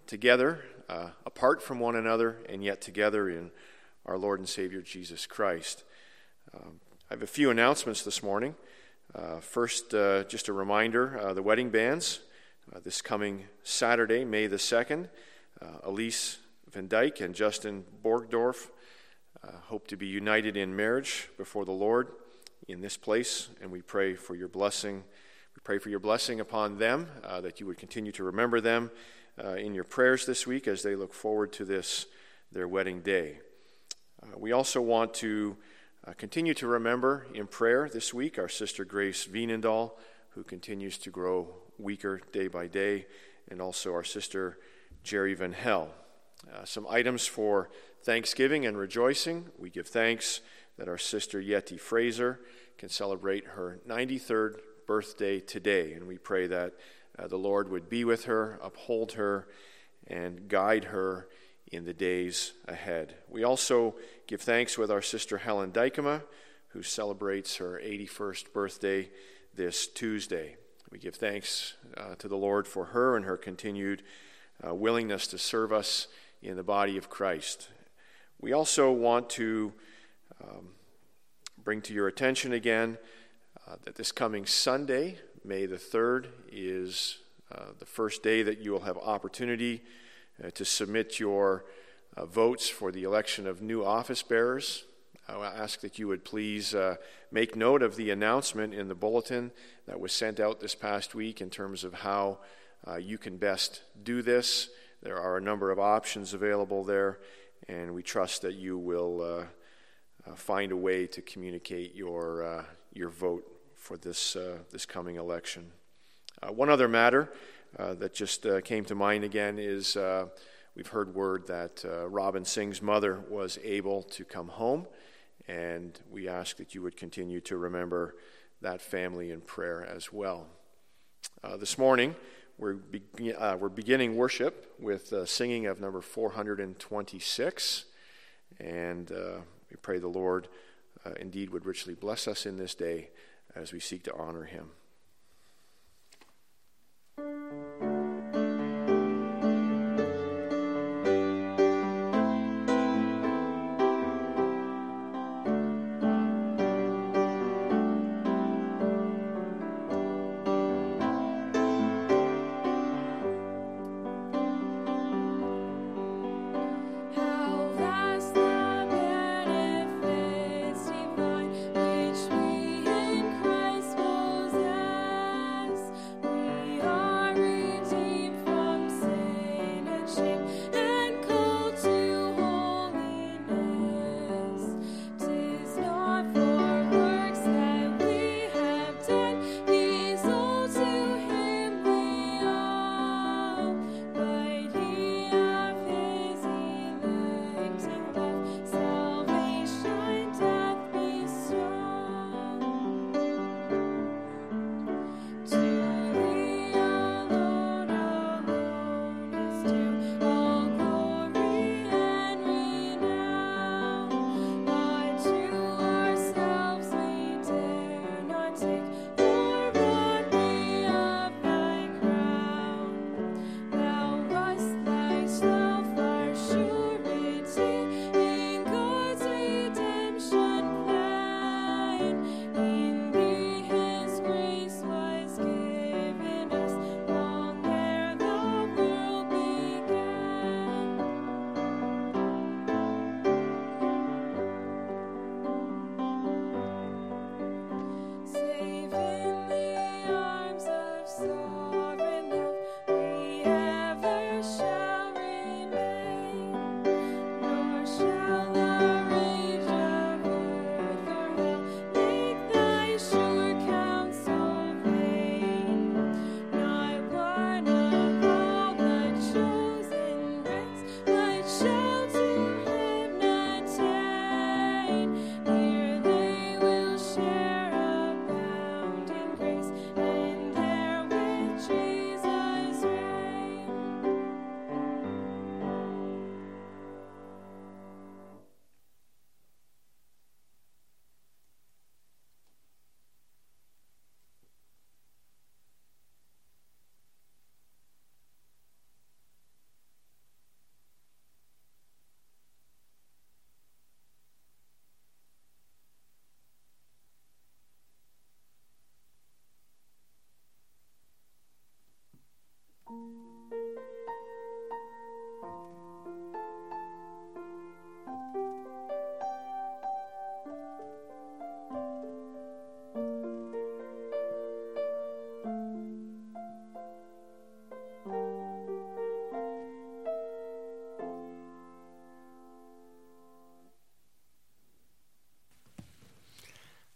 together, apart from one another, and yet together in our Lord and Savior Jesus Christ. I have a few announcements this morning. First, just a reminder, the wedding bands, this coming Saturday, May the 2nd, Elise Van Dyke and Justin Borgdorf hope to be united in marriage before the Lord in this place, and we pray for your blessing. We pray for your blessing upon them, that you would continue to remember them in your prayers this week as they look forward to their wedding day. We also want to continue to remember in prayer this week our sister Grace Wienendahl, who continues to grow weaker day by day, and also our sister Jerry Van Hel. Some items for Thanksgiving and rejoicing. We give thanks that our sister Yeti Fraser can celebrate her 93rd birthday today, and we pray that the Lord would be with her, uphold her, and guide her in the days ahead. We also give thanks with our sister Helen Dykema, who celebrates her 81st birthday this Tuesday. We give thanks to the Lord for her and her continued willingness to serve us in the body of Christ. We also want to bring to your attention again that this coming Sunday, May the 3rd, is the first day that you will have opportunity to submit your votes for the election of new office bearers. I will ask that you would please make note of the announcement in the bulletin that was sent out this past week in terms of how you can best do this. There are a number of options available there, and we trust that you will find a way to communicate your vote for this coming election. One other matter that just came to mind again is we've heard word that Robin Singh's mother was able to come home, and we ask that you would continue to remember that family in prayer as well. This morning, we're beginning worship with singing of number 426, and we pray the Lord indeed would richly bless us in this day as we seek to honor him. Which we in Christ possess.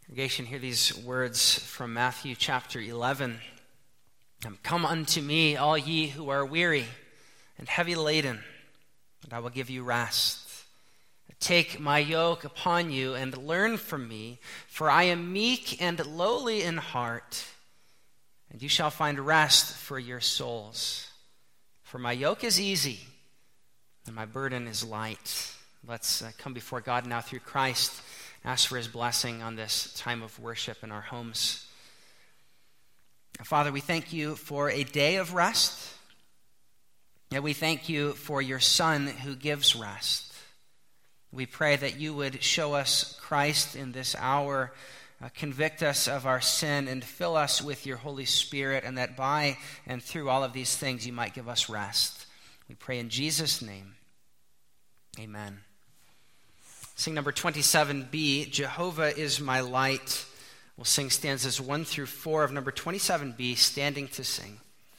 Congregation, hear these words from Matthew chapter 11. Come unto me, all ye who are weary and heavy laden, and I will give you rest. Take my yoke upon you and learn from me, for I am meek and lowly in heart, and you shall find rest for your souls. For my yoke is easy and my burden is light. Let's come before God now through Christ. Ask for his blessing on this time of worship in our homes. Father, we thank you for a day of rest. And we thank you for your Son who gives rest. We pray that you would show us Christ in this hour, convict us of our sin, and fill us with your Holy Spirit, and that by and through all of these things you might give us rest. We pray in Jesus' name. Amen. Sing number 27B, Jehovah is my light. We'll sing stanzas 1 through 4 of number 27B, Standing to Sing.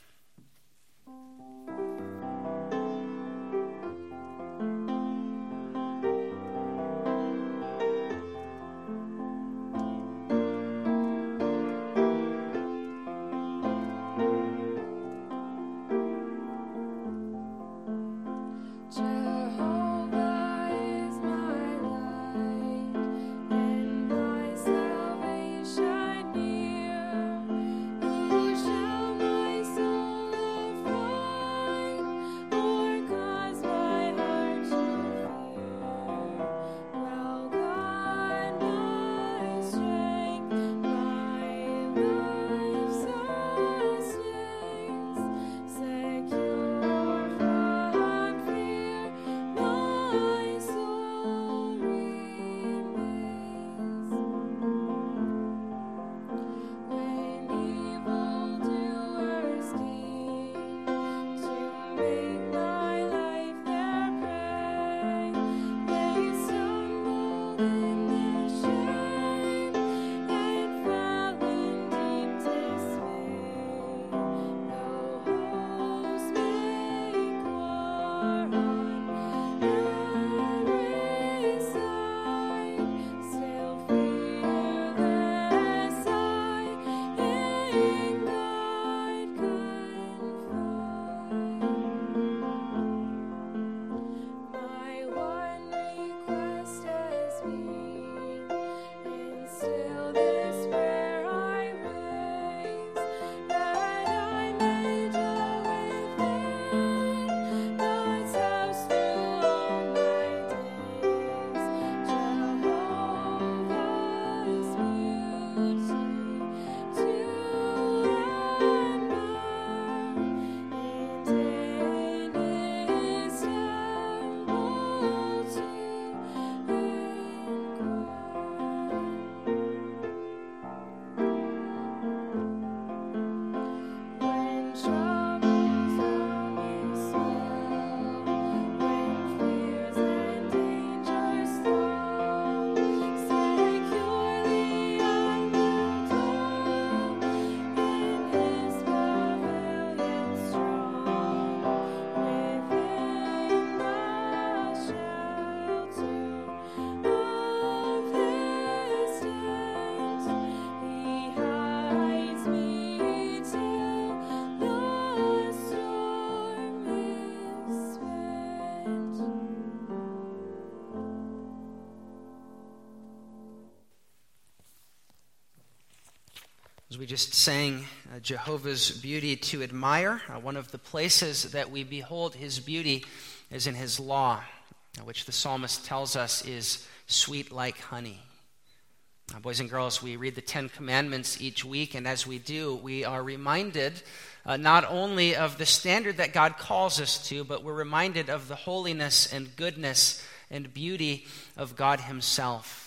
As we just sang Jehovah's beauty to admire, one of the places that we behold his beauty is in his law, which the psalmist tells us is sweet like honey. Boys and girls, we read the Ten Commandments each week, and as we do, we are reminded not only of the standard that God calls us to, but we're reminded of the holiness and goodness and beauty of God himself.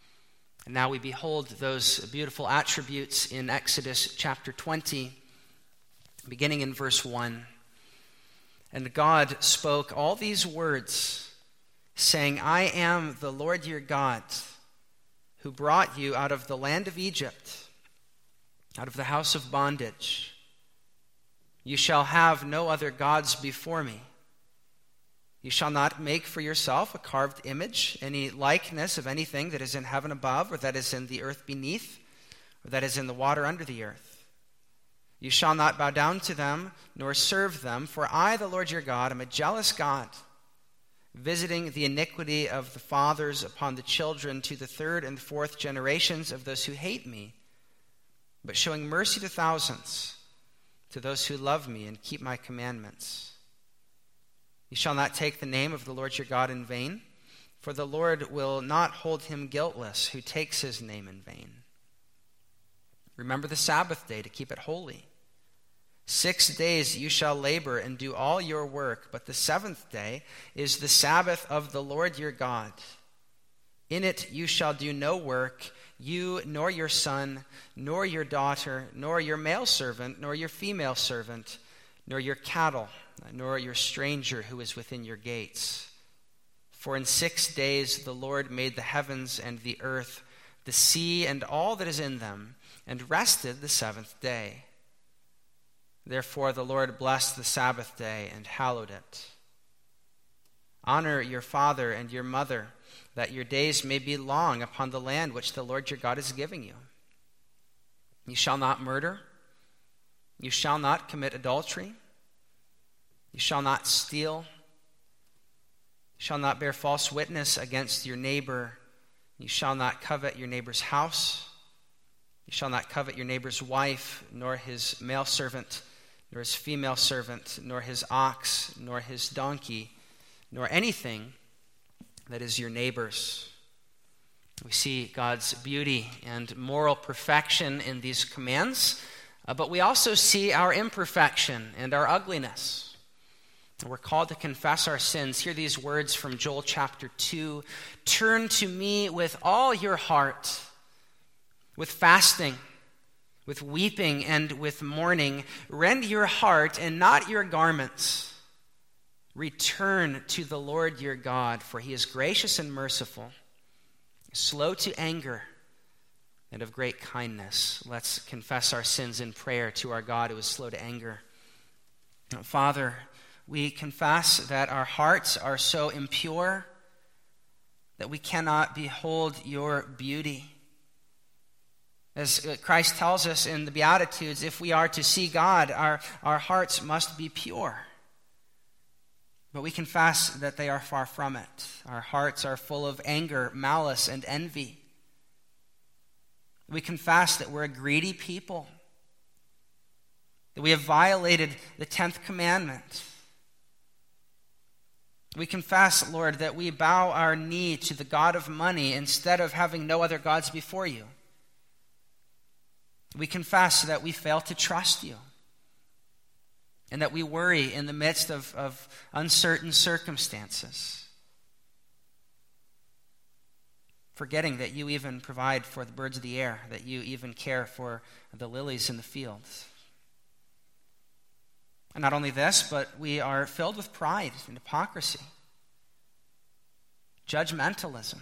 And now we behold those beautiful attributes in Exodus chapter 20, beginning in verse 1. And God spoke all these words, saying, I am the Lord your God, who brought you out of the land of Egypt, out of the house of bondage. You shall have no other gods before me. You shall not make for yourself a carved image, any likeness of anything that is in heaven above, or that is in the earth beneath, or that is in the water under the earth. You shall not bow down to them, nor serve them, for I, the Lord your God, am a jealous God, visiting the iniquity of the fathers upon the children to the third and fourth generations of those who hate me, but showing mercy to thousands, to those who love me and keep my commandments. You shall not take the name of the Lord your God in vain, for the Lord will not hold him guiltless who takes his name in vain. Remember the Sabbath day to keep it holy. 6 days you shall labor and do all your work, but the seventh day is the Sabbath of the Lord your God. In it you shall do no work, you nor your son, nor your daughter, nor your male servant, nor your female servant, nor your cattle, nor your stranger who is within your gates. For in 6 days the Lord made the heavens and the earth, the sea and all that is in them, and rested the seventh day. Therefore the Lord blessed the Sabbath day and hallowed it. Honor your father and your mother, that your days may be long upon the land which the Lord your God is giving you. You shall not murder. You shall not commit adultery. You shall not steal. You shall not bear false witness against your neighbor. You shall not covet your neighbor's house. You shall not covet your neighbor's wife, nor his male servant, nor his female servant, nor his ox, nor his donkey, nor anything that is your neighbor's. We see God's beauty and moral perfection in these commands, but we also see our imperfection and our ugliness. We're called to confess our sins. Hear these words from Joel chapter 2. Turn to me with all your heart, with fasting, with weeping, and with mourning. Rend your heart and not your garments. Return to the Lord your God, for he is gracious and merciful, slow to anger, and of great kindness. Let's confess our sins in prayer to our God who is slow to anger. Father, we confess that our hearts are so impure that we cannot behold your beauty. As Christ tells us in the Beatitudes, if we are to see God, our hearts must be pure. But we confess that they are far from it. Our hearts are full of anger, malice, and envy. We confess that we're a greedy people, that we have violated the 10th commandment. We confess, Lord, that we bow our knee to the God of money instead of having no other gods before you. We confess that we fail to trust you and that we worry in the midst of uncertain circumstances, forgetting that you even provide for the birds of the air, that you even care for the lilies in the fields. And not only this, but we are filled with pride and hypocrisy, judgmentalism.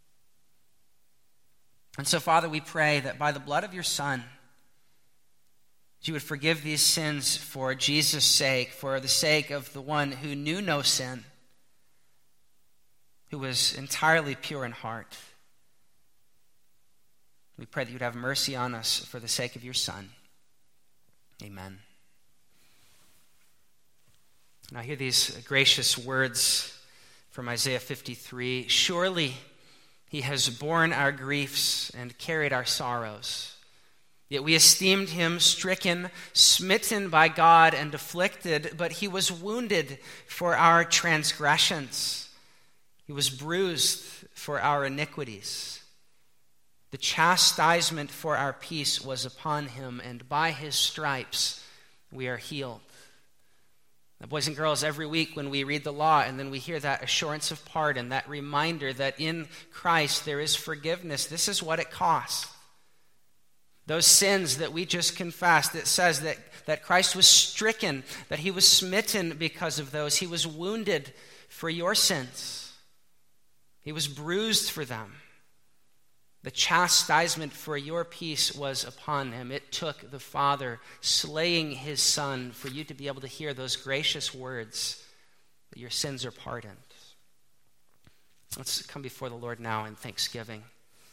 And so, Father, we pray that by the blood of your Son, you would forgive these sins for Jesus' sake, for the sake of the one who knew no sin, who was entirely pure in heart. We pray that you would have mercy on us for the sake of your Son. Amen. Now hear these gracious words from Isaiah 53. Surely he has borne our griefs and carried our sorrows. Yet we esteemed him stricken, smitten by God, and afflicted, but he was wounded for our transgressions. He was bruised for our iniquities. The chastisement for our peace was upon him, and by his stripes we are healed. Now, boys and girls, every week when we read the law and then we hear that assurance of pardon, that reminder that in Christ there is forgiveness, this is what it costs. Those sins that we just confessed, it says that Christ was stricken, that he was smitten because of those. He was wounded for your sins. He was bruised for them. The chastisement for your peace was upon him. It took the Father slaying his Son for you to be able to hear those gracious words that your sins are pardoned. Let's come before the Lord now in thanksgiving.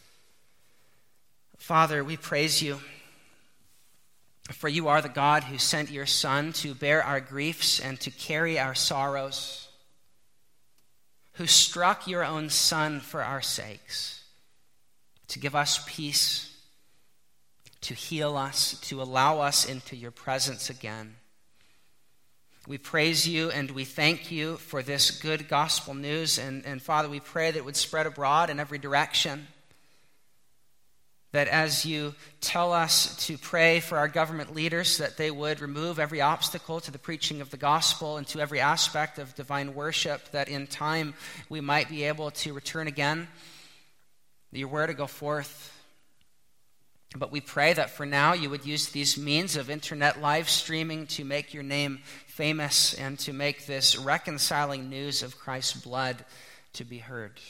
Father, we praise you, for you are the God who sent your Son to bear our griefs and to carry our sorrows, who struck your own Son for our sakes, to give us peace, to heal us, to allow us into your presence again. We praise you and we thank you for this good gospel news. And Father, we pray that it would spread abroad in every direction. That as you tell us to pray for our government leaders, that they would remove every obstacle to the preaching of the gospel and to every aspect of divine worship, that in time we might be able to return again, that your word to go forth. But we pray that for now you would use these means of internet live streaming to make your name famous and to make this reconciling news of Christ's blood to be heard.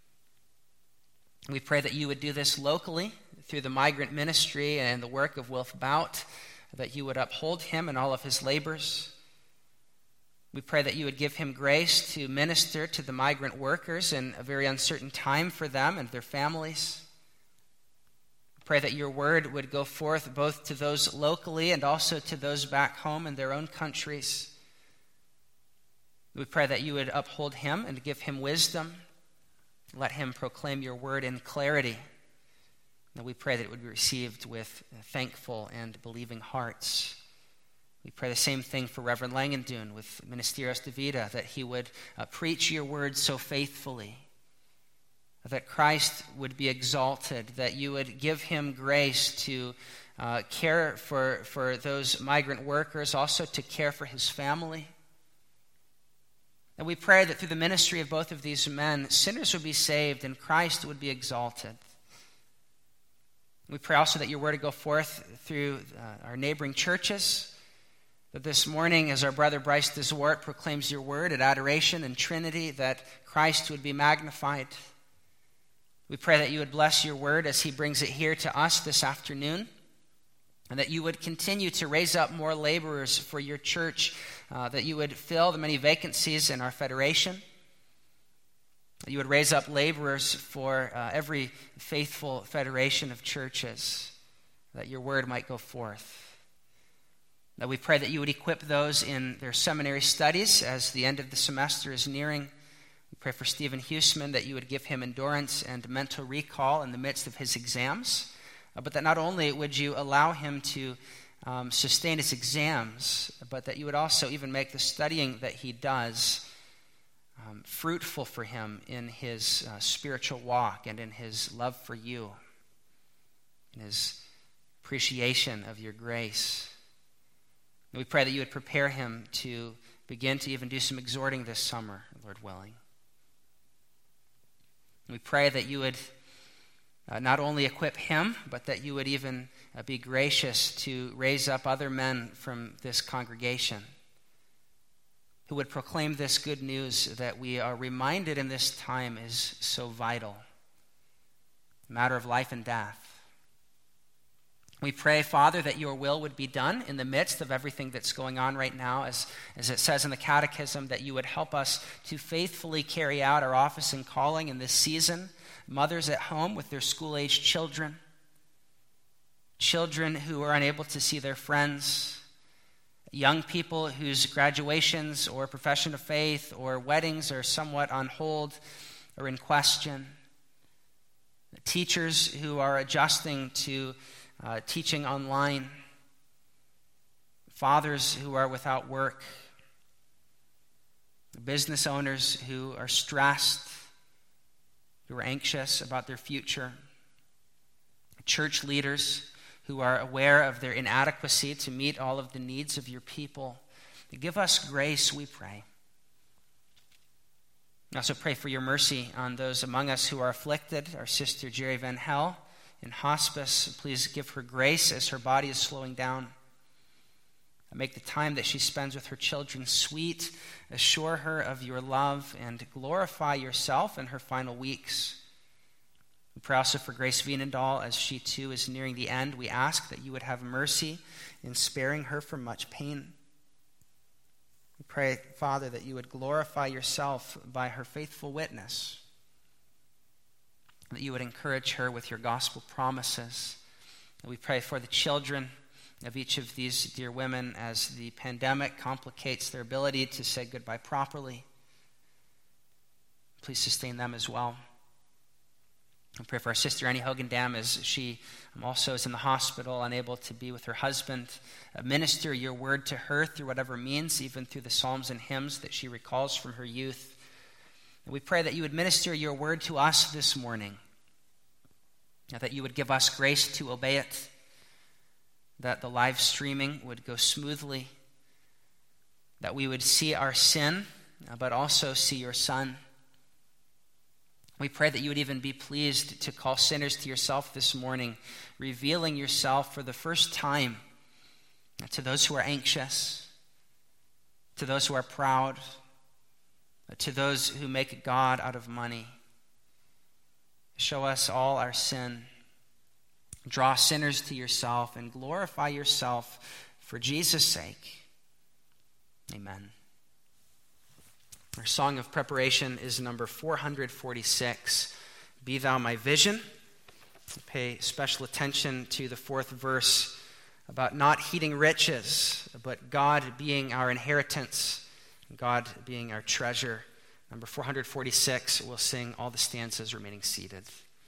We pray that you would do this locally through the migrant ministry and the work of Wilf Bout, that you would uphold him in all of his labors. We pray that you would give him grace to minister to the migrant workers in a very uncertain time for them and their families. Pray that your word would go forth both to those locally and also to those back home in their own countries. We pray that you would uphold him and give him wisdom. Let him proclaim your word in clarity. And we pray that it would be received with thankful and believing hearts. We pray the same thing for Reverend Langendoen with Ministerios de Vida, that he would preach your word so faithfully, that Christ would be exalted, that you would give him grace to care for those migrant workers, also to care for his family. And we pray that through the ministry of both of these men, sinners would be saved and Christ would be exalted. We pray also that your word would go forth through our neighboring churches, that this morning, as our brother Bryce DeZwart proclaims your word at adoration and Trinity, that Christ would be magnified. We pray that you would bless your word as he brings it here to us this afternoon, and that you would continue to raise up more laborers for your church, that you would fill the many vacancies in our federation, that you would raise up laborers for every faithful federation of churches, that your word might go forth. That we pray that you would equip those in their seminary studies as the end of the semester is nearing. We pray for Stephen Huseman that you would give him endurance and mental recall in the midst of his exams, but that not only would you allow him to sustain his exams, but that you would also even make the studying that he does fruitful for him in his spiritual walk and in his love for you, in his appreciation of your grace. And we pray that you would prepare him to begin to even do some exhorting this summer, Lord willing. And we pray that you would not only equip him, but that you would even be gracious to raise up other men from this congregation who would proclaim this good news that we are reminded in this time is so vital, a matter of life and death. We pray, Father, that your will would be done in the midst of everything that's going on right now, as it says in the Catechism, that you would help us to faithfully carry out our office and calling in this season. Mothers at home with their school-aged children, children who are unable to see their friends, young people whose graduations or profession of faith or weddings are somewhat on hold or in question, teachers who are adjusting to teaching online, fathers who are without work, business owners who are stressed, who are anxious about their future, church leaders who are aware of their inadequacy to meet all of the needs of your people. Give us grace, we pray. We also pray for your mercy on those among us who are afflicted. Our sister Jerry Van Hel in hospice, please give her grace as her body is slowing down. Make the time that she spends with her children sweet. Assure her of your love and glorify yourself in her final weeks. We pray also for Grace Wienendahl as she too is nearing the end. We ask that you would have mercy in sparing her from much pain. We Pray, Father, that you would glorify yourself by her faithful witness, that you would encourage her with your gospel promises. And we pray for the children of each of these dear women as the pandemic complicates their ability to say goodbye properly. Please sustain them as well. I pray for our sister Annie Hogendam as she also is in the hospital, unable to be with her husband. Minister your word to her through whatever means, even through the psalms and hymns that she recalls from her youth. And we pray that you would minister your word to us this morning, that you would give us grace to obey it, that the live streaming would go smoothly, that we would see our sin, but also see your Son. We pray that you would even be pleased to call sinners to yourself this morning, revealing yourself for the first time to those who are anxious, to those who are proud, to those who make God out of money. Show us all our sin. Draw sinners to yourself and glorify yourself for Jesus' sake. Amen. Our song of preparation is number 446, Be Thou My Vision. Pay special attention to the fourth verse about not heeding riches, but God being our inheritance, God being our treasure. Number 446, we'll sing all the stanzas remaining seated.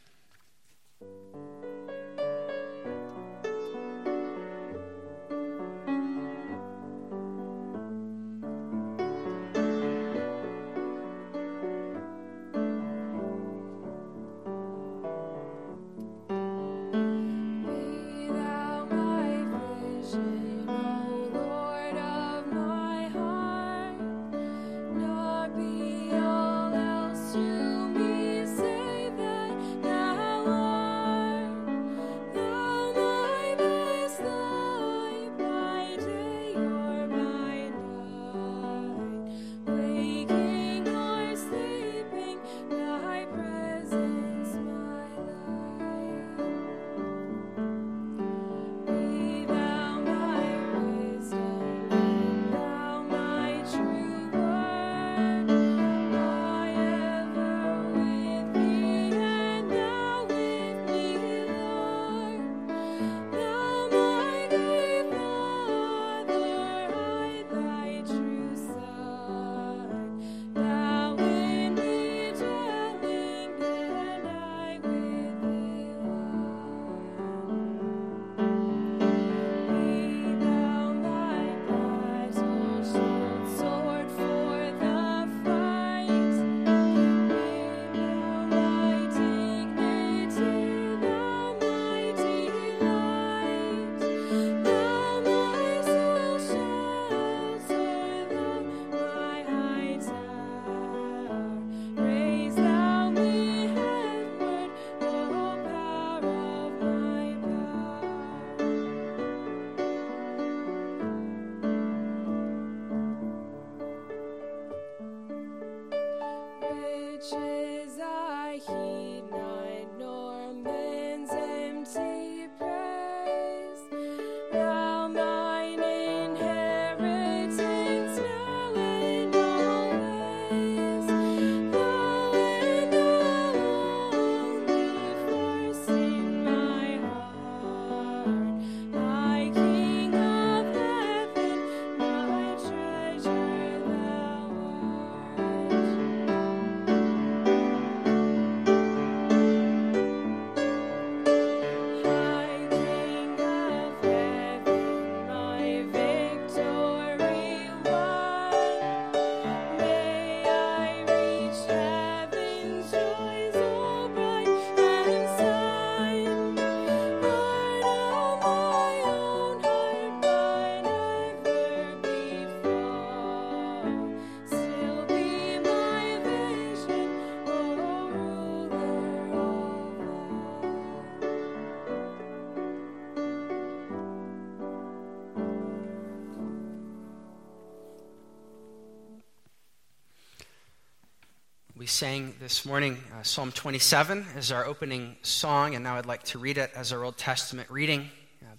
We sang this morning Psalm 27 as our opening song, and now I'd like to read it as our Old Testament reading.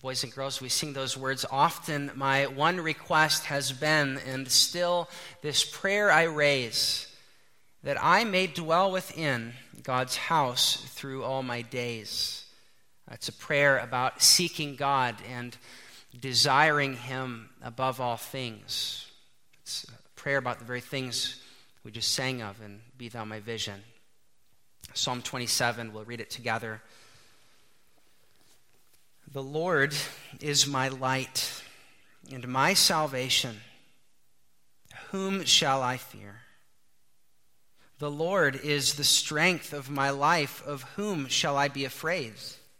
boys and girls, we sing those words often. My one request has been, and still this prayer I raise, that I may dwell within God's house through all my days. It's a prayer about seeking God and desiring Him above all things. It's a prayer about the very things we just sang of, and be thou my vision. Psalm 27, we'll read it together. The Lord is my light and my salvation. Whom shall I fear? The Lord is the strength of my life. Of whom shall I be afraid?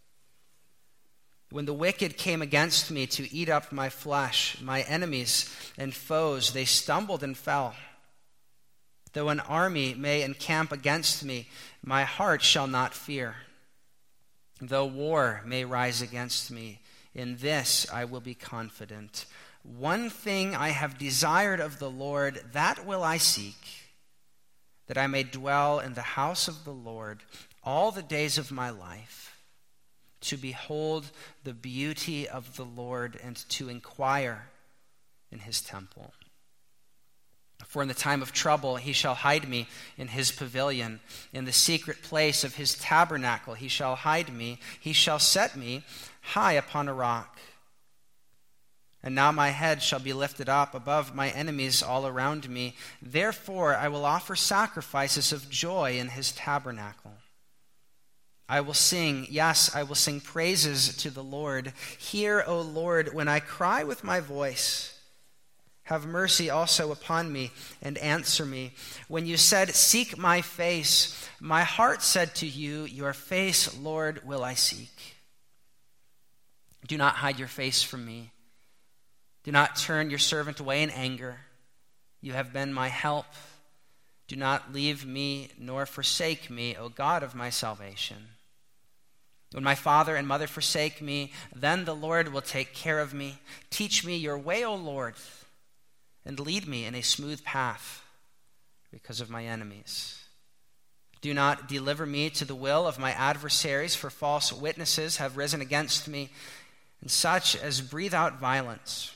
When the wicked came against me to eat up my flesh, my enemies and foes, they stumbled and fell. Though an army may encamp against me, my heart shall not fear. Though war may rise against me, in this I will be confident. One thing I have desired of the Lord, that will I seek, that I may dwell in the house of the Lord all the days of my life, to behold the beauty of the Lord and to inquire in His temple. For in the time of trouble He shall hide me in His pavilion. In the secret place of His tabernacle He shall hide me. He shall set me high upon a rock. And now my head shall be lifted up above my enemies all around me. Therefore I will offer sacrifices of joy in His tabernacle. I will sing, yes, I will sing praises to the Lord. Hear, O Lord, when I cry with my voice. Have mercy also upon me and answer me. When you said, seek my face, my heart said to you, your face, Lord, will I seek. Do not hide your face from me. Do not turn your servant away in anger. You have been my help. Do not leave me nor forsake me, O God of my salvation. When my father and mother forsake me, then the Lord will take care of me. Teach me your way, O Lord, and lead me in a smooth path because of my enemies. Do not deliver me to the will of my adversaries, for false witnesses have risen against me, and such as breathe out violence.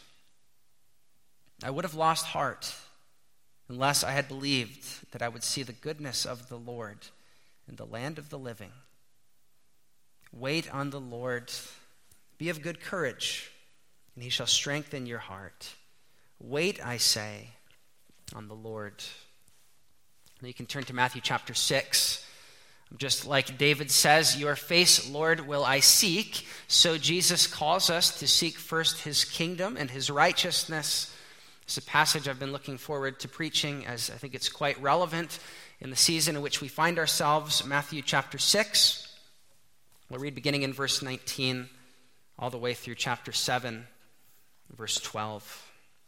I would have lost heart unless I had believed that I would see the goodness of the Lord in the land of the living. Wait on the Lord. Be of good courage, and He shall strengthen your heart. Wait, I say, on the Lord. Now you can turn to Matthew chapter 6. Just like David says, your face, Lord, will I seek. So Jesus calls us to seek first His kingdom and His righteousness. It's a passage I've been looking forward to preaching, as I think it's quite relevant in the season in which we find ourselves. Matthew chapter 6. We'll read beginning in verse 19 all the way through chapter 7, verse 12.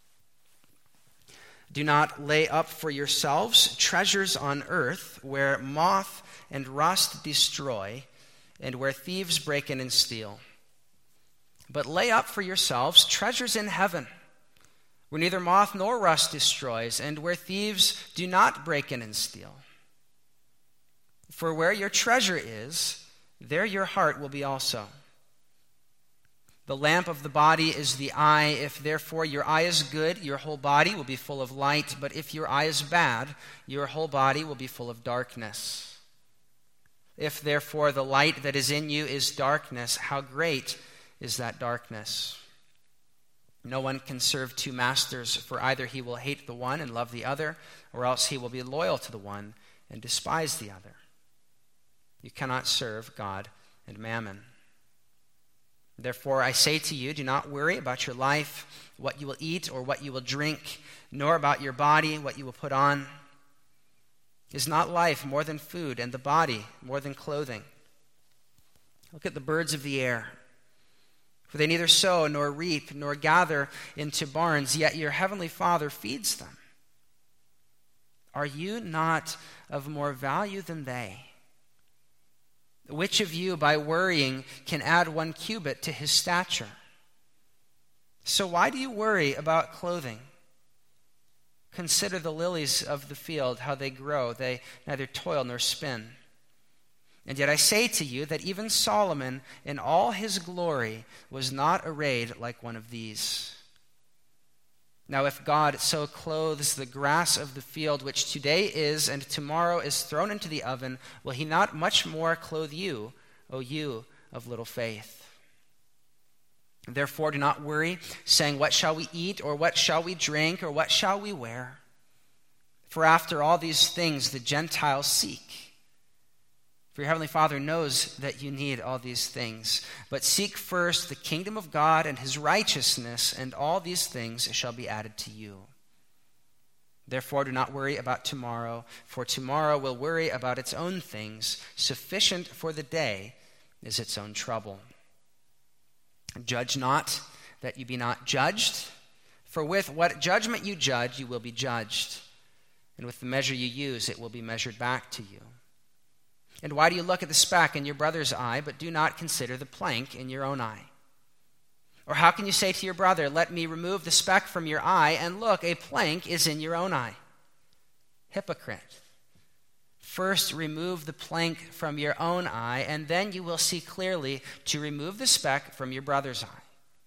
Do not lay up for yourselves treasures on earth, where moth and rust destroy, and where thieves break in and steal. But lay up for yourselves treasures in heaven, where neither moth nor rust destroys, and where thieves do not break in and steal. For where your treasure is, there your heart will be also. The lamp of the body is the eye. If therefore your eye is good, your whole body will be full of light. But if your eye is bad, your whole body will be full of darkness. If therefore the light that is in you is darkness, how great is that darkness? No one can serve two masters, for either he will hate the one and love the other, or else he will be loyal to the one and despise the other. You cannot serve God and mammon. Therefore, I say to you, do not worry about your life, what you will eat or what you will drink, nor about your body, what you will put on. Is not life more than food, and the body more than clothing? Look at the birds of the air. For they neither sow nor reap nor gather into barns, yet your heavenly Father feeds them. Are you not of more value than they? Which of you, by worrying, can add 1 cubit to his stature? So why do you worry about clothing? Consider the lilies of the field, how they grow. They neither toil nor spin. And yet I say to you that even Solomon in all his glory was not arrayed like one of these. Now if God so clothes the grass of the field, which today is and tomorrow is thrown into the oven, will he not much more clothe you, O you of little faith? Therefore do not worry, saying, what shall we eat, or what shall we drink, or what shall we wear? For after all these things the Gentiles seek. For your heavenly Father knows that you need all these things. But seek first the kingdom of God and his righteousness, and all these things shall be added to you. Therefore do not worry about tomorrow, for tomorrow will worry about its own things. Sufficient for the day is its own trouble. Judge not, that you be not judged. For with what judgment you judge, you will be judged. And with the measure you use, it will be measured back to you. And why do you look at the speck in your brother's eye, but do not consider the plank in your own eye? Or how can you say to your brother, let me remove the speck from your eye, and look, a plank is in your own eye? Hypocrite. First remove the plank from your own eye, and then you will see clearly to remove the speck from your brother's eye.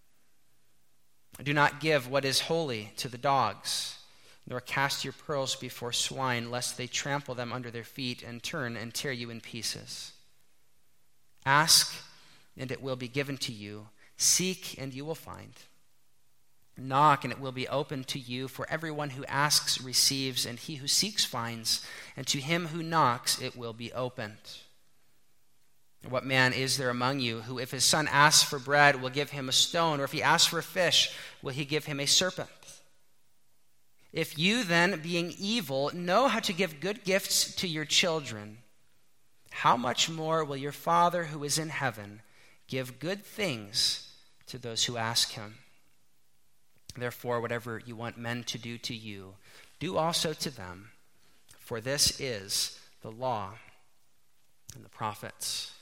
Do not give what is holy to the dogs, nor cast your pearls before swine, lest they trample them under their feet and turn and tear you in pieces. Ask, and it will be given to you. Seek, and you will find. Knock, and it will be opened to you. For everyone who asks receives, and he who seeks finds, and to him who knocks it will be opened. What man is there among you who, if his son asks for bread, will give him a stone, or if he asks for a fish, will he give him a serpent? If you then, being evil, know how to give good gifts to your children, how much more will your Father who is in heaven give good things to those who ask him? Therefore, whatever you want men to do to you, do also to them, for this is the law and the prophets.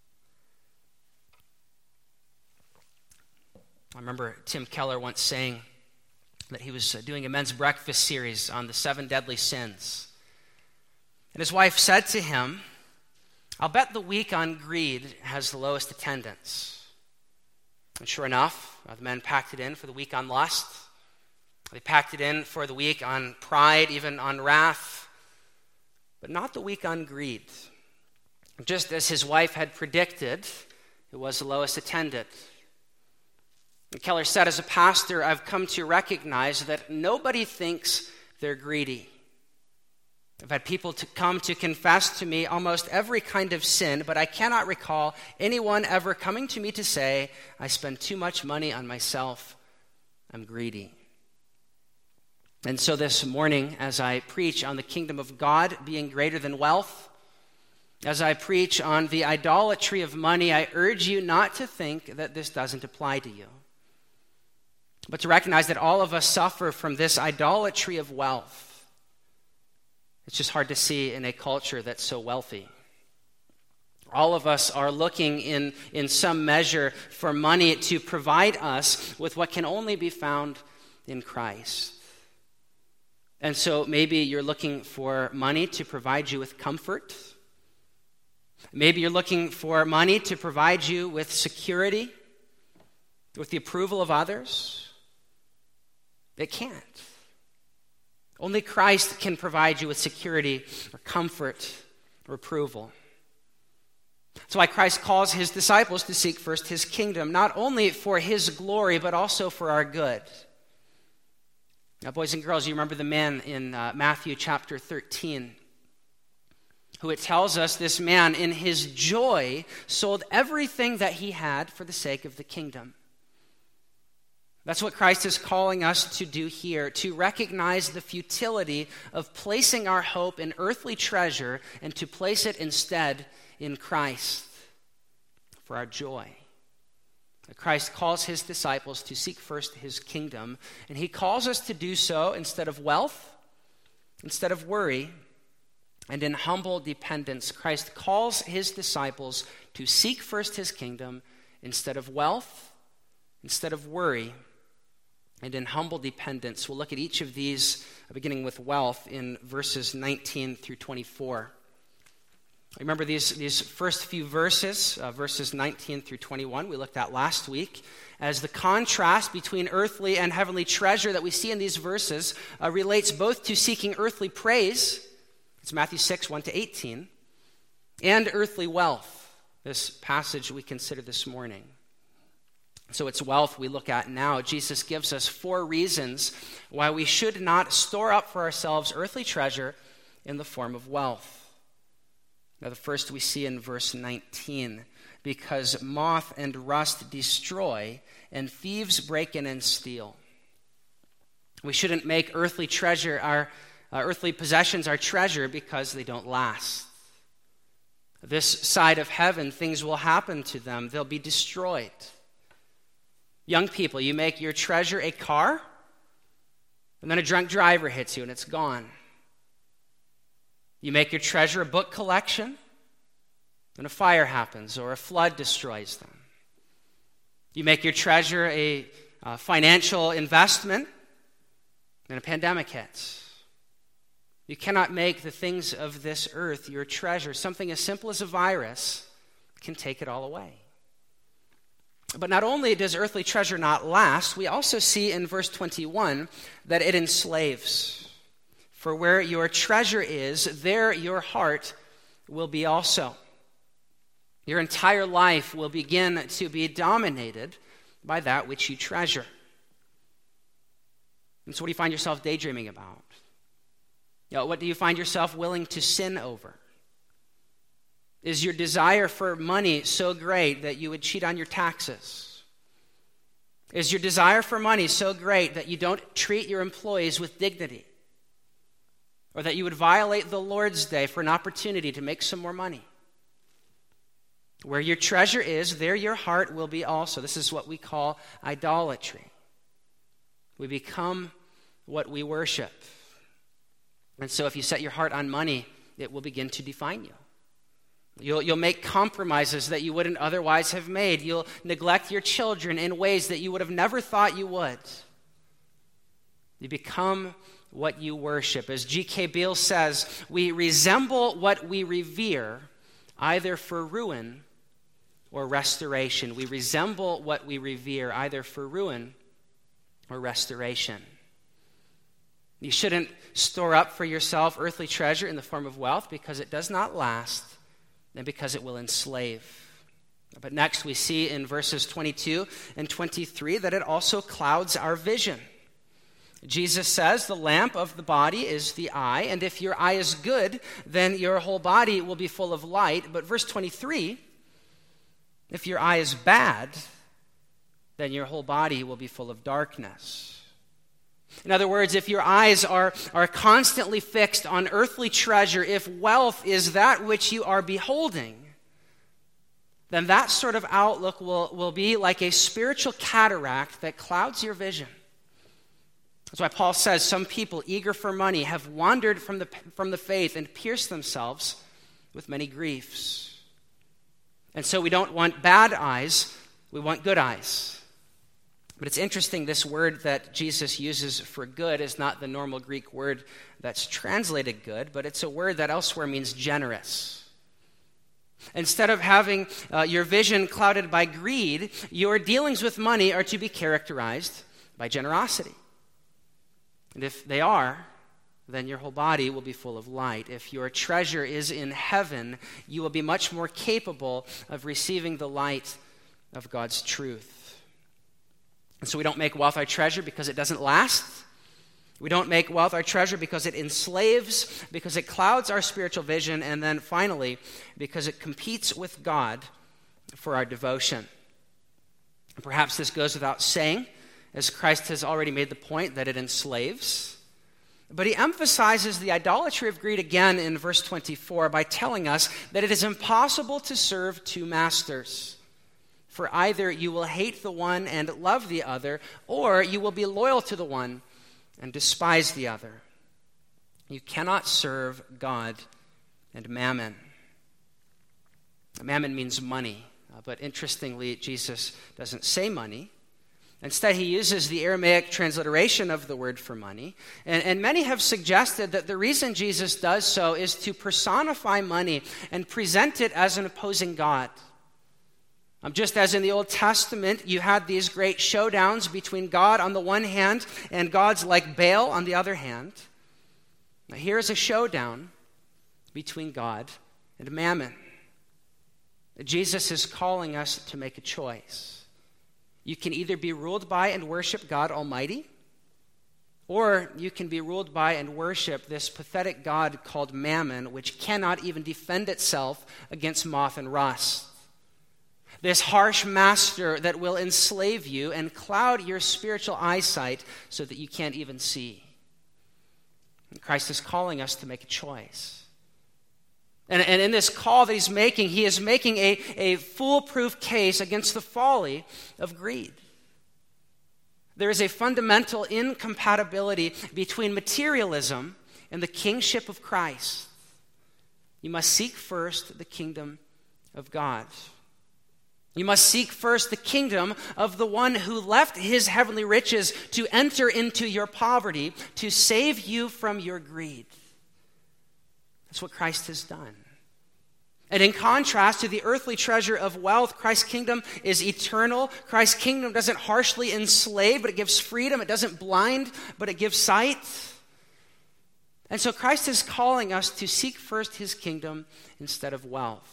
I remember Tim Keller once saying that he was doing a men's breakfast series on the 7 deadly sins. And his wife said to him, I'll bet the week on greed has the lowest attendance. And sure enough, the men packed it in for the week on lust. They packed it in for the week on pride, even on wrath, but not the week on greed. Just as his wife had predicted, it was the lowest attended. And Keller said, as a pastor, I've come to recognize that nobody thinks they're greedy. I've had people come to confess to me almost every kind of sin, but I cannot recall anyone ever coming to me to say, I spend too much money on myself, I'm greedy. And so this morning, as I preach on the kingdom of God being greater than wealth, as I preach on the idolatry of money, I urge you not to think that this doesn't apply to you, but to recognize that all of us suffer from this idolatry of wealth. It's just hard to see in a culture that's so wealthy. All of us are looking in some measure for money to provide us with what can only be found in Christ. And so maybe you're looking for money to provide you with comfort. Maybe you're looking for money to provide you with security, with the approval of others. It can't. Only Christ can provide you with security or comfort or approval. That's why Christ calls his disciples to seek first his kingdom, not only for his glory, but also for our good. Now, boys and girls, you remember the man in Matthew chapter 13, who it tells us this man in his joy sold everything that he had for the sake of the kingdom. That's what Christ is calling us to do here, to recognize the futility of placing our hope in earthly treasure and to place it instead in Christ for our joy. Christ calls his disciples to seek first his kingdom, and he calls us to do so instead of wealth, instead of worry, and in humble dependence. Christ calls his disciples to seek first his kingdom instead of wealth, instead of worry, and in humble dependence. We'll look at each of these, beginning with wealth, in verses 19 through 24. Remember these first few verses, verses 19 through 21, we looked at last week, as the contrast between earthly and heavenly treasure that we see in these verses relates both to seeking earthly praise, it's Matthew 6, 1 to 18, and earthly wealth, this passage we consider this morning. So it's wealth we look at now. Jesus gives us 4 reasons why we should not store up for ourselves earthly treasure in the form of wealth. Now, the first we see in verse 19, because moth and rust destroy, and thieves break in and steal. We shouldn't make earthly treasure, our earthly possessions, our treasure because they don't last. This side of heaven, things will happen to them. They'll be destroyed. Young people, you make your treasure a car, and then a drunk driver hits you and it's gone. You make your treasure a book collection, and a fire happens or a flood destroys them. You make your treasure a financial investment, and a pandemic hits. You cannot make the things of this earth your treasure. Something as simple as a virus can take it all away. But not only does earthly treasure not last, we also see in verse 21 that it enslaves. For where your treasure is, there your heart will be also. Your entire life will begin to be dominated by that which you treasure. And so what do you find yourself daydreaming about? What do you find yourself willing to sin over? Is your desire for money so great that you would cheat on your taxes? Is your desire for money so great that you don't treat your employees with dignity? Or that you would violate the Lord's Day for an opportunity to make some more money? Where your treasure is, there your heart will be also. This is what we call idolatry. We become what we worship. And so if you set your heart on money, it will begin to define you. You'll make compromises that you wouldn't otherwise have made. You'll neglect your children in ways that you would have never thought you would. You become what you worship. As G.K. Beale says, we resemble what we revere, either for ruin or restoration. We resemble what we revere, either for ruin or restoration. You shouldn't store up for yourself earthly treasure in the form of wealth because it does not last and because it will enslave. But next we see in verses 22 and 23 that it also clouds our vision. Jesus says the lamp of the body is the eye, and if your eye is good, then your whole body will be full of light. But verse 23, if your eye is bad, then your whole body will be full of darkness. In other words, if your eyes are constantly fixed on earthly treasure, if wealth is that which you are beholding, then that sort of outlook will be like a spiritual cataract that clouds your vision. That's why Paul says some people eager for money have wandered from the faith and pierced themselves with many griefs. And so we don't want bad eyes, we want good eyes. But it's interesting, this word that Jesus uses for good is not the normal Greek word that's translated good, but it's a word that elsewhere means generous. Instead of having your vision clouded by greed, your dealings with money are to be characterized by generosity. And if they are, then your whole body will be full of light. If your treasure is in heaven, you will be much more capable of receiving the light of God's truth. And so we don't make wealth our treasure because it doesn't last. We don't make wealth our treasure because it enslaves, because it clouds our spiritual vision, and then finally, because it competes with God for our devotion. Perhaps this goes without saying, as Christ has already made the point that it enslaves. But he emphasizes the idolatry of greed again in verse 24 by telling us that it is impossible to serve two masters. For either you will hate the one and love the other, or you will be loyal to the one and despise the other. You cannot serve God and mammon. Mammon means money, but interestingly, Jesus doesn't say money. Instead, he uses the Aramaic transliteration of the word for money. And many have suggested that the reason Jesus does so is to personify money and present it as an opposing God. Just as in the Old Testament, you had these great showdowns between God on the one hand and gods like Baal on the other hand. Now, here is a showdown between God and Mammon. Jesus is calling us to make a choice. You can either be ruled by and worship God Almighty, or you can be ruled by and worship this pathetic god called Mammon, which cannot even defend itself against moth and rust. This harsh master that will enslave you and cloud your spiritual eyesight so that you can't even see. And Christ is calling us to make a choice. And in this call that he is making a foolproof case against the folly of greed. There is a fundamental incompatibility between materialism and the kingship of Christ. You must seek first the kingdom of God. You must seek first the kingdom of the one who left his heavenly riches to enter into your poverty, to save you from your greed. That's what Christ has done. And in contrast to the earthly treasure of wealth, Christ's kingdom is eternal. Christ's kingdom doesn't harshly enslave, but it gives freedom. It doesn't blind, but it gives sight. And so Christ is calling us to seek first his kingdom instead of wealth.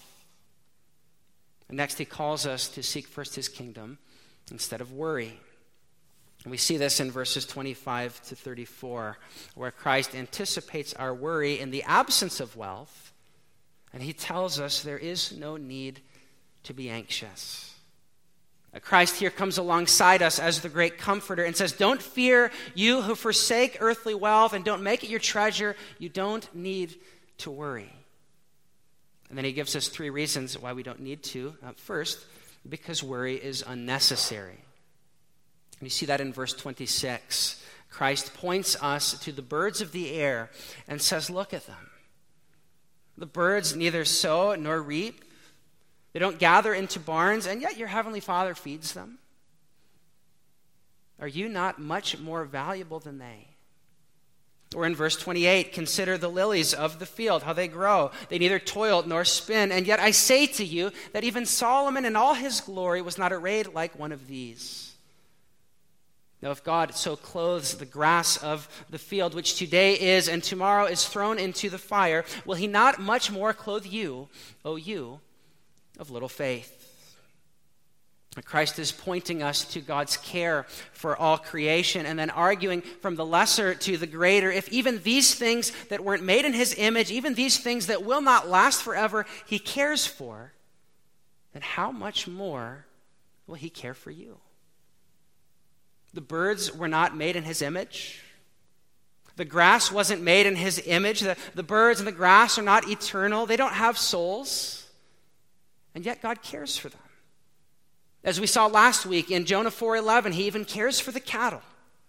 And next, he calls us to seek first his kingdom instead of worry. And we see this in verses 25 to 34, where Christ anticipates our worry in the absence of wealth, and he tells us there is no need to be anxious. Christ here comes alongside us as the great comforter and says, don't fear, you who forsake earthly wealth and don't make it your treasure. You don't need to worry. And then he gives us 3 reasons why we don't need to. First, because worry is unnecessary. And you see that in verse 26. Christ points us to the birds of the air and says, look at them. The birds neither sow nor reap. They don't gather into barns, and yet your heavenly Father feeds them. Are you not much more valuable than they? Or in verse 28, consider the lilies of the field, how they grow. They neither toil nor spin. And yet I say to you that even Solomon in all his glory was not arrayed like one of these. Now, if God so clothes the grass of the field, which today is and tomorrow is thrown into the fire, will he not much more clothe you, O you of little faith? Christ is pointing us to God's care for all creation and then arguing from the lesser to the greater. If even these things that weren't made in his image, even these things that will not last forever, he cares for, then how much more will he care for you? The birds were not made in his image. The grass wasn't made in his image. The birds and the grass are not eternal. They don't have souls. And yet God cares for them. As we saw last week in Jonah 4:11, he even cares for the cattle.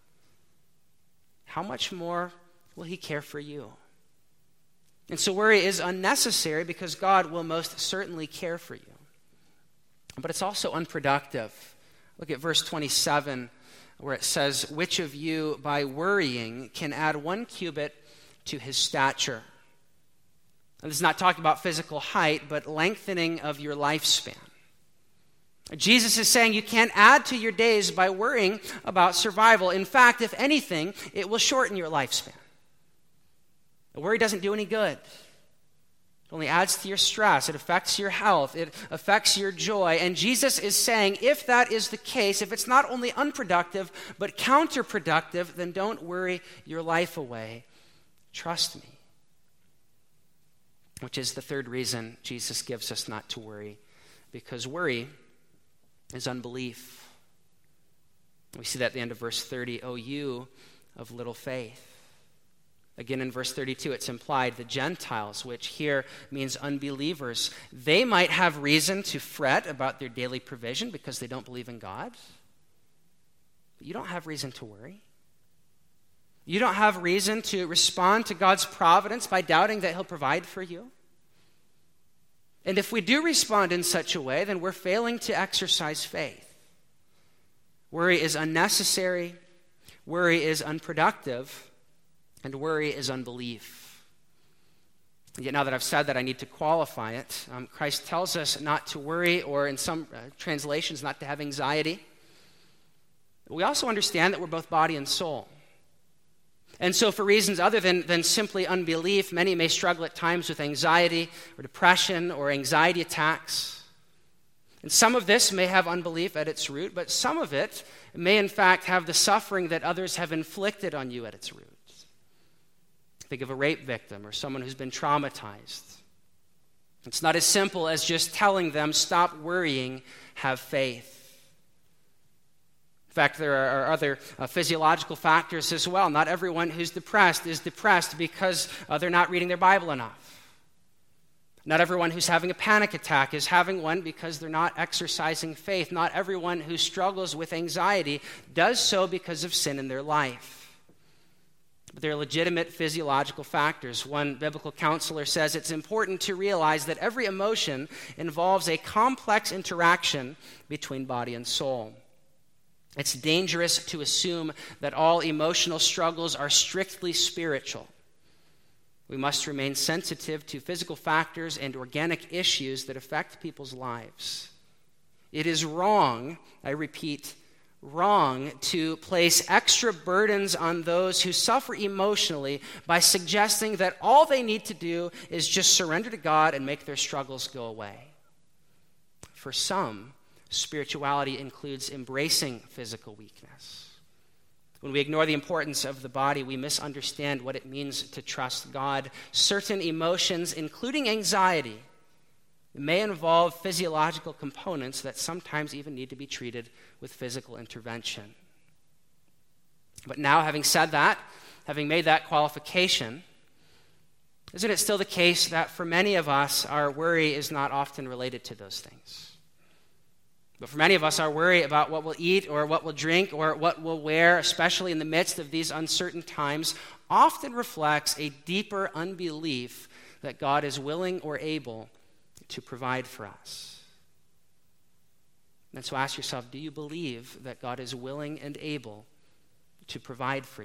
How much more will he care for you? And so worry is unnecessary because God will most certainly care for you. But it's also unproductive. Look at verse 27 where it says, which of you by worrying can add 1 cubit to his stature? And this is not talking about physical height, but lengthening of your lifespan. Jesus is saying you can't add to your days by worrying about survival. In fact, if anything, it will shorten your lifespan. The worry doesn't do any good. It only adds to your stress. It affects your health. It affects your joy. And Jesus is saying if that is the case, if it's not only unproductive, but counterproductive, then don't worry your life away. Trust me. Which is the 3rd reason Jesus gives us not to worry. Because worry is unbelief. We see that at the end of verse 30, O you of little faith. Again in verse 32, it's implied the Gentiles, which here means unbelievers, they might have reason to fret about their daily provision because they don't believe in God. But you don't have reason to worry. You don't have reason to respond to God's providence by doubting that he'll provide for you. And if we do respond in such a way, then we're failing to exercise faith. Worry is unnecessary, worry is unproductive, and worry is unbelief. And yet now that I've said that, I need to qualify it. Christ tells us not to worry, or in some translations, not to have anxiety. But we also understand that we're both body and soul. And so for reasons other than simply unbelief, many may struggle at times with anxiety or depression or anxiety attacks. And some of this may have unbelief at its root, but some of it may in fact have the suffering that others have inflicted on you at its root. Think of a rape victim or someone who's been traumatized. It's not as simple as just telling them, stop worrying, have faith. In fact, there are other physiological factors as well. Not everyone who's depressed is depressed because they're not reading their Bible enough. Not everyone who's having a panic attack is having one because they're not exercising faith. Not everyone who struggles with anxiety does so because of sin in their life. But there are legitimate physiological factors. One biblical counselor says it's important to realize that every emotion involves a complex interaction between body and soul. It's dangerous to assume that all emotional struggles are strictly spiritual. We must remain sensitive to physical factors and organic issues that affect people's lives. It is wrong, I repeat, wrong to place extra burdens on those who suffer emotionally by suggesting that all they need to do is just surrender to God and make their struggles go away. For some, spirituality includes embracing physical weakness. When we ignore the importance of the body, we misunderstand what it means to trust God. Certain emotions, including anxiety, may involve physiological components that sometimes even need to be treated with physical intervention. But now, having said that, having made that qualification, isn't it still the case that for many of us, our worry is not often related to those things? But for many of us, our worry about what we'll eat or what we'll drink or what we'll wear, especially in the midst of these uncertain times, often reflects a deeper unbelief that God is willing or able to provide for us. And so ask yourself, do you believe that God is willing and able to provide for you?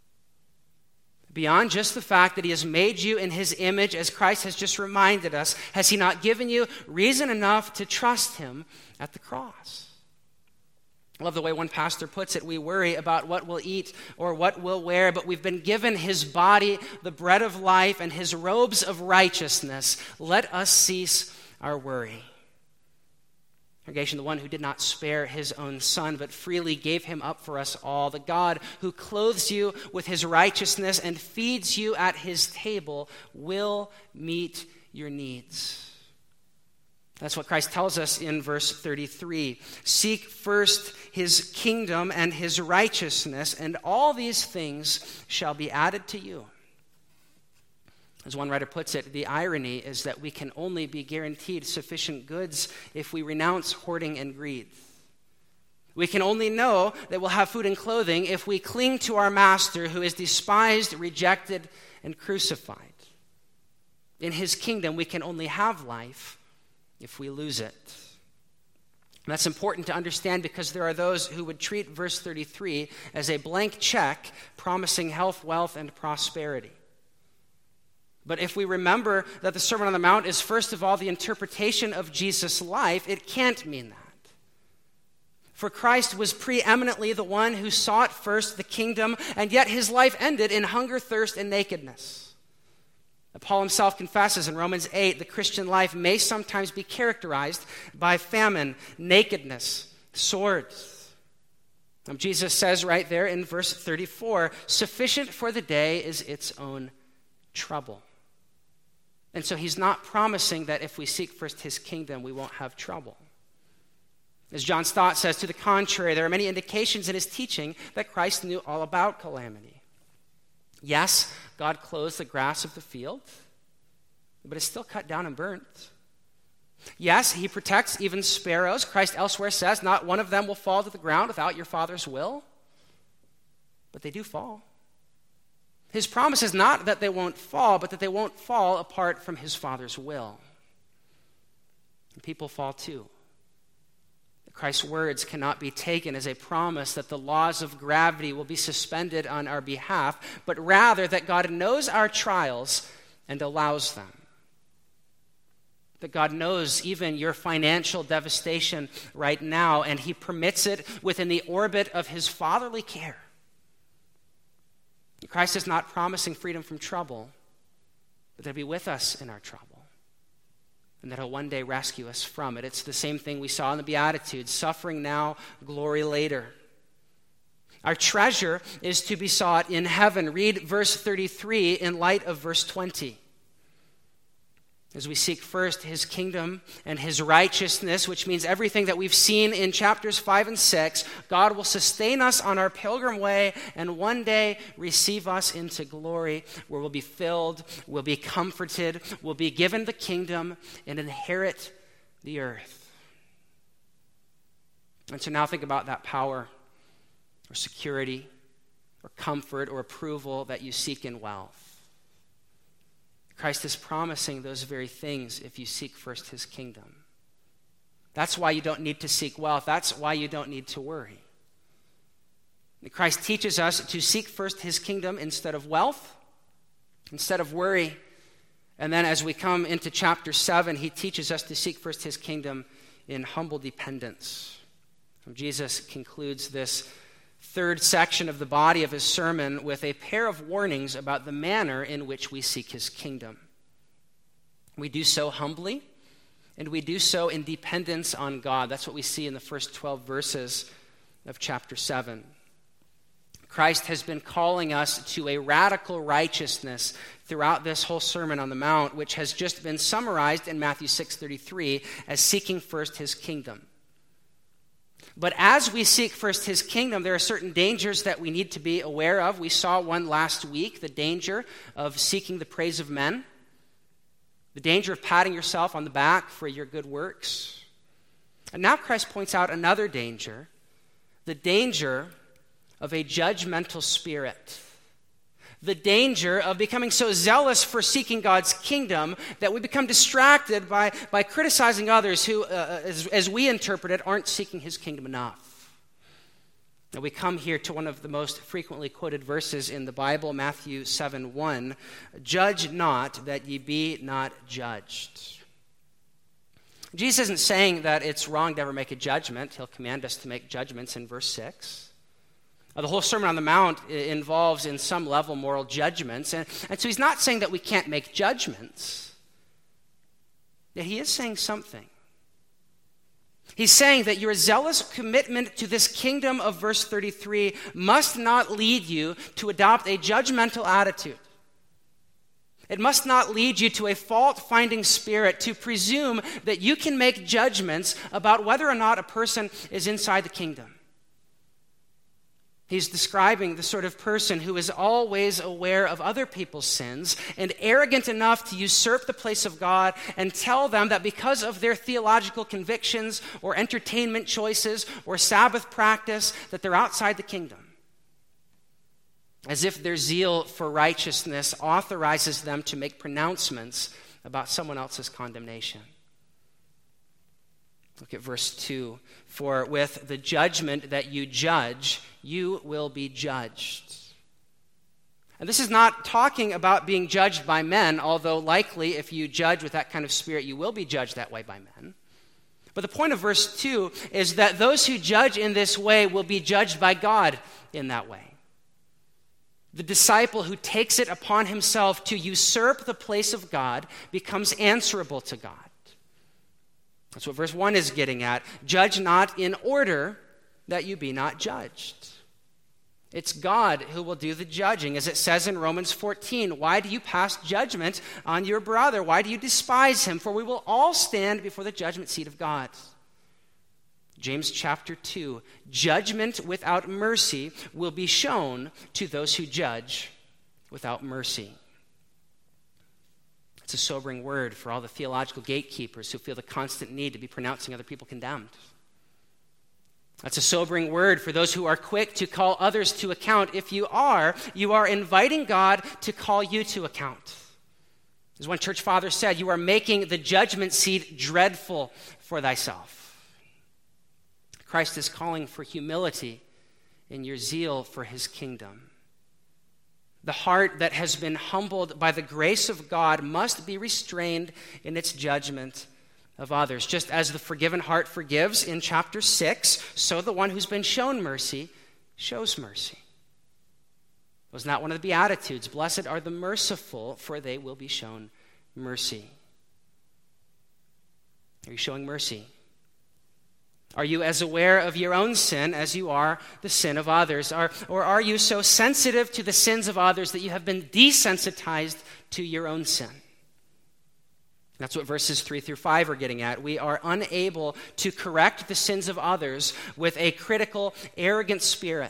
Beyond just the fact that he has made you in his image, as Christ has just reminded us, has he not given you reason enough to trust him at the cross? I love the way one pastor puts it. We worry about what we'll eat or what we'll wear, but we've been given his body, the bread of life, and his robes of righteousness. Let us cease our worry. Congregation, the one who did not spare his own son, but freely gave him up for us all, the God who clothes you with his righteousness and feeds you at his table, will meet your needs. That's what Christ tells us in verse 33. Seek first his kingdom and his righteousness, and all these things shall be added to you. As one writer puts it, the irony is that we can only be guaranteed sufficient goods if we renounce hoarding and greed. We can only know that we'll have food and clothing if we cling to our master who is despised, rejected, and crucified. In his kingdom, we can only have life if we lose it. And that's important to understand because there are those who would treat verse 33 as a blank check promising health, wealth, and prosperity. But if we remember that the Sermon on the Mount is first of all the interpretation of Jesus' life, it can't mean that. For Christ was preeminently the one who sought first the kingdom, and yet his life ended in hunger, thirst, and nakedness. Paul himself confesses in Romans 8, the Christian life may sometimes be characterized by famine, nakedness, swords. Jesus says right there in verse 34, sufficient for the day is its own trouble. And so he's not promising that if we seek first his kingdom, we won't have trouble. As John Stott says, to the contrary, there are many indications in his teaching that Christ knew all about calamity. Yes, God clothes the grass of the field, but it's still cut down and burnt. Yes, he protects even sparrows. Christ elsewhere says, not one of them will fall to the ground without your Father's will. But they do fall. His promise is not that they won't fall, but that they won't fall apart from his Father's will. And people fall too. Christ's words cannot be taken as a promise that the laws of gravity will be suspended on our behalf, but rather that God knows our trials and allows them. That God knows even your financial devastation right now, and he permits it within the orbit of his fatherly care. Christ is not promising freedom from trouble, but that he'll be with us in our trouble, and that he'll one day rescue us from it. It's the same thing we saw in the Beatitudes: suffering now, glory later. Our treasure is to be sought in heaven. Read verse 33 in light of verse 20. As we seek first his kingdom and his righteousness, which means everything that we've seen in chapters 5 and 6, God will sustain us on our pilgrim way and one day receive us into glory, where we'll be filled, we'll be comforted, we'll be given the kingdom and inherit the earth. And so now think about that power or security or comfort or approval that you seek in wealth. Christ is promising those very things if you seek first his kingdom. That's why you don't need to seek wealth. That's why you don't need to worry. Christ teaches us to seek first his kingdom instead of wealth, instead of worry. And then as we come into chapter 7, he teaches us to seek first his kingdom in humble dependence. Jesus concludes this third section of the body of his sermon with a pair of warnings about the manner in which we seek his kingdom. We do so humbly, and we do so in dependence on God. That's what we see in the first 12 verses of chapter 7. Christ has been calling us to a radical righteousness throughout this whole Sermon on the Mount, which has just been summarized in Matthew 6:33 as seeking first his kingdom. But as we seek first his kingdom, there are certain dangers that we need to be aware of. We saw one last week, the danger of seeking the praise of men, the danger of patting yourself on the back for your good works. And now Christ points out another danger, the danger of a judgmental spirit. The danger of becoming so zealous for seeking God's kingdom that we become distracted by criticizing others who, as we interpret it, aren't seeking his kingdom enough. Now we come here to one of the most frequently quoted verses in the Bible, Matthew 7:1. Judge not, that ye be not judged. Jesus isn't saying that it's wrong to ever make a judgment. He'll command us to make judgments in verse 6. The whole Sermon on the Mount involves, in some level, moral judgments. And so he's not saying that we can't make judgments. Yet he is saying something. He's saying that your zealous commitment to this kingdom of verse 33 must not lead you to adopt a judgmental attitude. It must not lead you to a fault-finding spirit to presume that you can make judgments about whether or not a person is inside the kingdom. He's describing the sort of person who is always aware of other people's sins and arrogant enough to usurp the place of God and tell them that because of their theological convictions or entertainment choices or Sabbath practice that they're outside the kingdom. As if their zeal for righteousness authorizes them to make pronouncements about someone else's condemnation. Look at verse 2. For with the judgment that you judge, you will be judged. And this is not talking about being judged by men, although likely if you judge with that kind of spirit, you will be judged that way by men. But the point of verse 2 is that those who judge in this way will be judged by God in that way. The disciple who takes it upon himself to usurp the place of God becomes answerable to God. That's what verse 1 is getting at. Judge not in order that you be not judged. It's God who will do the judging. As it says in Romans 14, why do you pass judgment on your brother? Why do you despise him? For we will all stand before the judgment seat of God. James chapter 2, judgment without mercy will be shown to those who judge without mercy. It's a sobering word for all the theological gatekeepers who feel the constant need to be pronouncing other people condemned. That's a sobering word for those who are quick to call others to account. If you are inviting God to call you to account. As one church father said, you are making the judgment seat dreadful for thyself. Christ is calling for humility in your zeal for his kingdom. The heart that has been humbled by the grace of God must be restrained in its judgment of others. Just as the forgiven heart forgives in chapter 6, so the one who's been shown mercy shows mercy. Wasn't that one of the Beatitudes? Blessed are the merciful, for they will be shown mercy. Are you showing mercy? Are you as aware of your own sin as you are the sin of others? Or are you so sensitive to the sins of others that you have been desensitized to your own sin? That's what verses 3 through 5 are getting at. We are unable to correct the sins of others with a critical, arrogant spirit.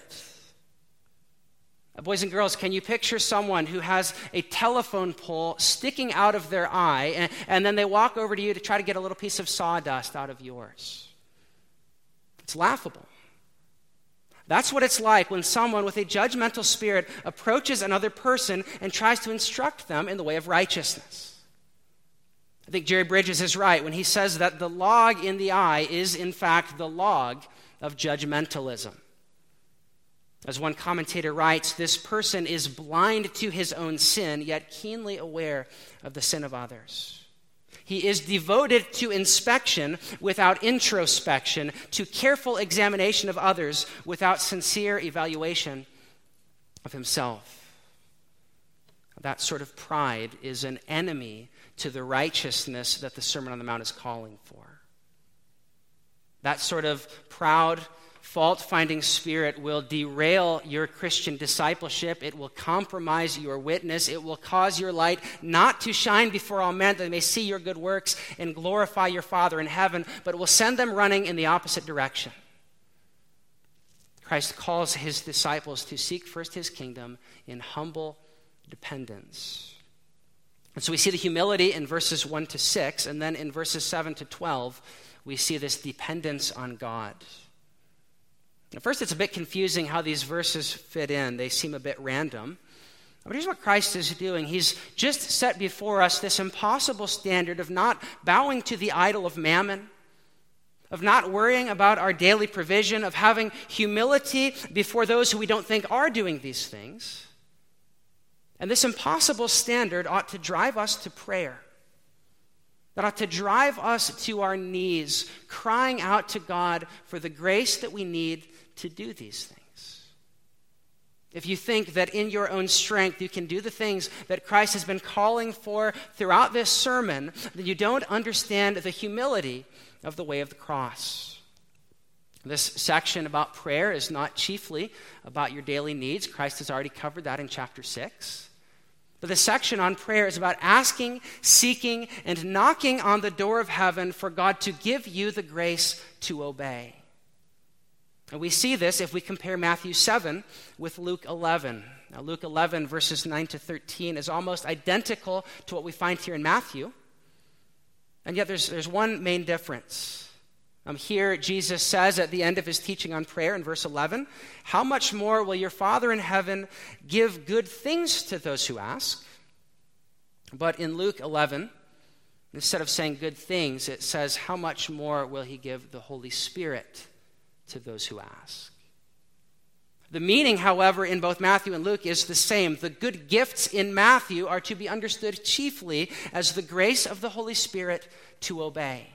Boys and girls, can you picture someone who has a telephone pole sticking out of their eye, and then they walk over to you to try to get a little piece of sawdust out of yours? It's laughable. That's what it's like when someone with a judgmental spirit approaches another person and tries to instruct them in the way of righteousness. I think Jerry Bridges is right when he says that the log in the eye is, in fact, the log of judgmentalism. As one commentator writes, this person is blind to his own sin, yet keenly aware of the sin of others. He is devoted to inspection without introspection, to careful examination of others without sincere evaluation of himself. That sort of pride is an enemy to the righteousness that the Sermon on the Mount is calling for. That sort of proud, fault-finding spirit will derail your Christian discipleship. It will compromise your witness. It will cause your light not to shine before all men, that they may see your good works and glorify your Father in heaven, but it will send them running in the opposite direction. Christ calls his disciples to seek first his kingdom in humble dependence. And so we see the humility in verses 1 to 6, and then in verses 7 to 12, we see this dependence on God. At first, it's a bit confusing how these verses fit in. They seem a bit random. But here's what Christ is doing. He's just set before us this impossible standard of not bowing to the idol of mammon, of not worrying about our daily provision, of having humility before those who we don't think are doing these things. And this impossible standard ought to drive us to prayer. That ought to drive us to our knees, crying out to God for the grace that we need to do these things. If you think that in your own strength you can do the things that Christ has been calling for throughout this sermon, then you don't understand the humility of the way of the cross. This section about prayer is not chiefly about your daily needs. Christ has already covered that in chapter 6. But the section on prayer is about asking, seeking, and knocking on the door of heaven for God to give you the grace to obey. And we see this if we compare Matthew 7 with Luke 11. Now, Luke 11, verses 9 to 13, is almost identical to what we find here in Matthew. And yet there's one main difference. Here, Jesus says at the end of his teaching on prayer in verse 11, how much more will your Father in heaven give good things to those who ask? But in Luke 11, instead of saying good things, it says, how much more will he give the Holy Spirit to those who ask? The meaning, however, in both Matthew and Luke is the same. The good gifts in Matthew are to be understood chiefly as the grace of the Holy Spirit to obey.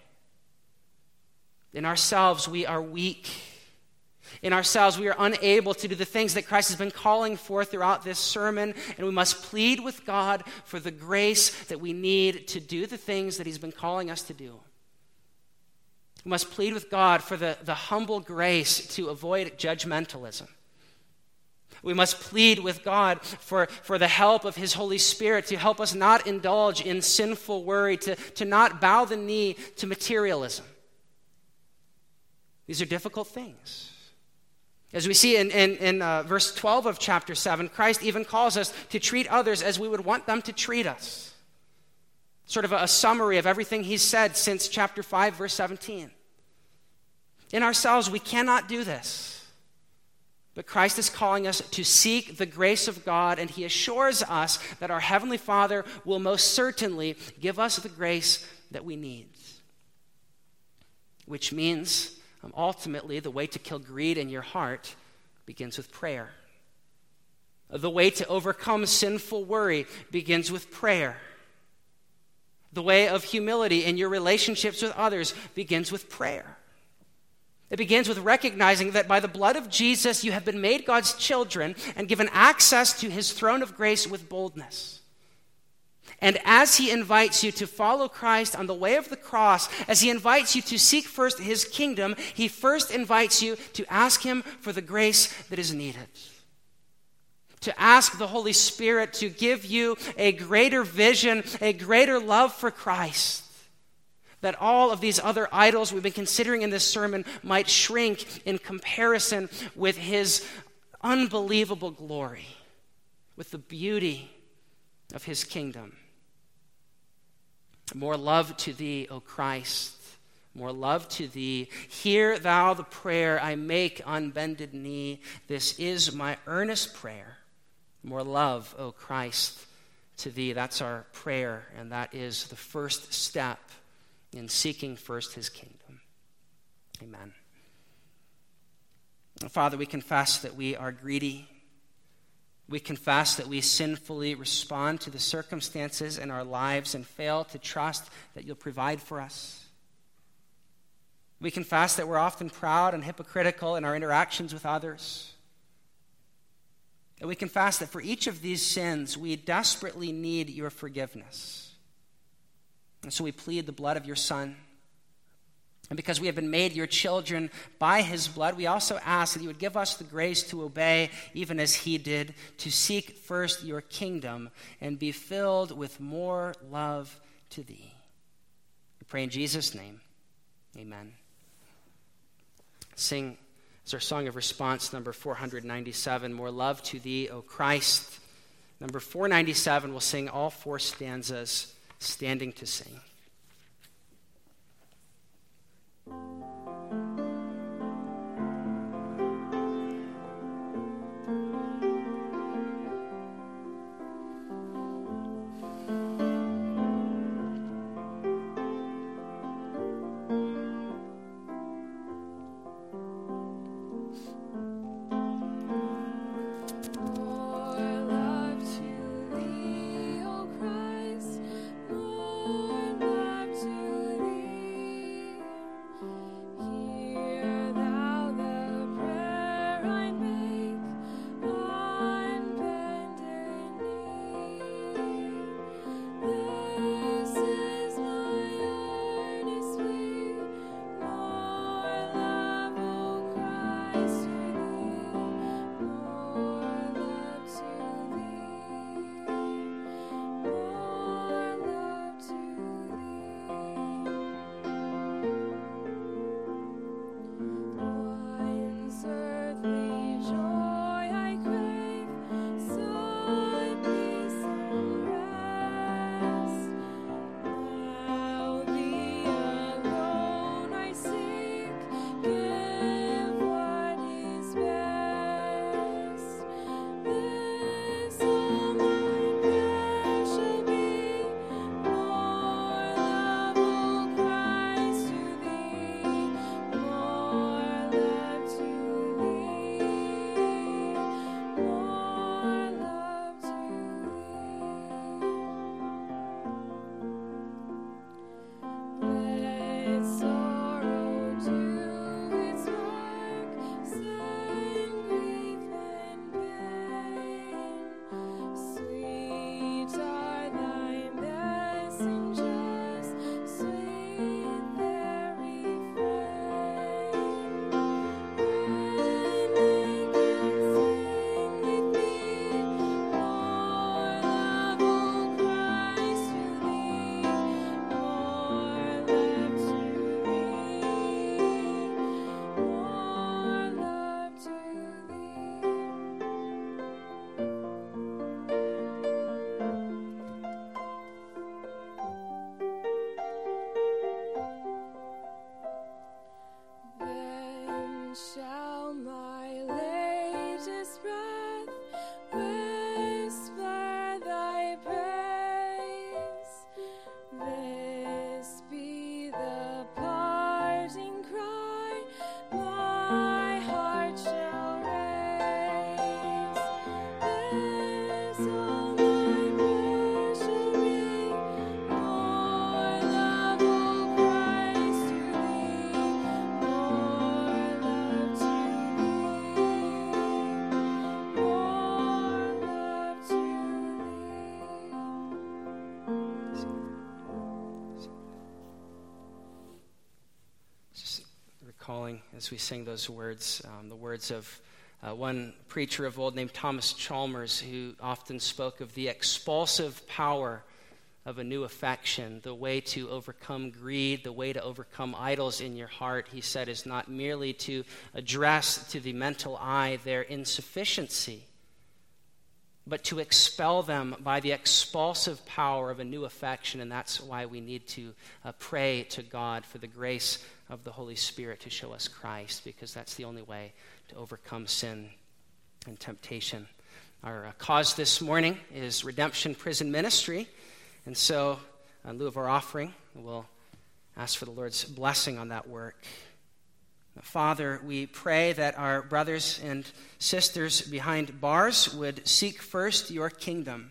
In ourselves, we are weak. In ourselves, we are unable to do the things that Christ has been calling for throughout this sermon, and we must plead with God for the grace that we need to do the things that he's been calling us to do. We must plead with God for the humble grace to avoid judgmentalism. We must plead with God for the help of his Holy Spirit to help us not indulge in sinful worry, to not bow the knee to materialism. These are difficult things. As we see in verse 12 of chapter 7, Christ even calls us to treat others as we would want them to treat us. Sort of a summary of everything he's said since chapter 5, verse 17. In ourselves, we cannot do this. But Christ is calling us to seek the grace of God, and he assures us that our Heavenly Father will most certainly give us the grace that we need. Which means Ultimately, the way to kill greed in your heart begins with prayer. The way to overcome sinful worry begins with prayer. The way of humility in your relationships with others begins with prayer. It begins with recognizing that by the blood of Jesus, you have been made God's children and given access to his throne of grace with boldness. And as he invites you to follow Christ on the way of the cross, as he invites you to seek first his kingdom, he first invites you to ask him for the grace that is needed. To ask the Holy Spirit to give you a greater vision, a greater love for Christ, that all of these other idols we've been considering in this sermon might shrink in comparison with his unbelievable glory, with the beauty of his kingdom. More love to thee, O Christ, more love to thee. Hear thou the prayer I make on bended knee. This is my earnest prayer. More love, O Christ, to thee. That's our prayer, and that is the first step in seeking first his kingdom. Amen. Father, we confess that we are greedy. We confess that we sinfully respond to the circumstances in our lives and fail to trust that you'll provide for us. We confess that we're often proud and hypocritical in our interactions with others. And we confess that for each of these sins, we desperately need your forgiveness. And so we plead the blood of your Son. And because we have been made your children by his blood, we also ask that you would give us the grace to obey, even as he did, to seek first your kingdom and be filled with more love to thee. We pray in Jesus' name. Amen. Sing as our song of response, number 497, More Love to Thee, O Christ. Number 497, we'll sing all four stanzas, standing to sing. recalling as we sing those words, the words of one preacher of old named Thomas Chalmers, who often spoke of the expulsive power of a new affection. The way to overcome greed, the way to overcome idols in your heart, he said, is not merely to address to the mental eye their insufficiency, but to expel them by the expulsive power of a new affection. And that's why we need to pray to God for the grace of the Holy Spirit to show us Christ, because that's the only way to overcome sin and temptation. Our cause this morning is Redemption Prison Ministry. And so, in lieu of our offering, we'll ask for the Lord's blessing on that work. Father, we pray that our brothers and sisters behind bars would seek first your kingdom.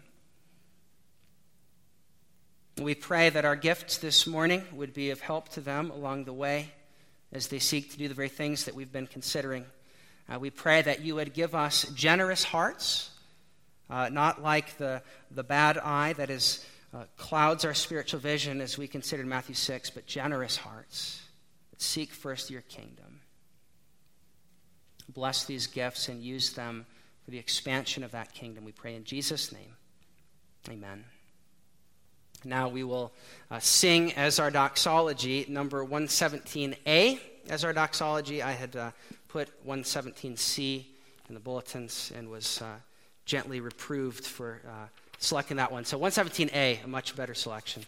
We pray that our gifts this morning would be of help to them along the way as they seek to do the very things that we've been considering. We pray that you would give us generous hearts, not like the bad eye that is clouds our spiritual vision as we considered Matthew 6, but generous hearts that seek first your kingdom. Bless these gifts and use them for the expansion of that kingdom. We pray in Jesus' name. Amen. Now we will sing as our doxology, number 117A as our doxology. I had put 117C in the bulletins and was gently reproved for selecting that one. So 117A, a much better selection.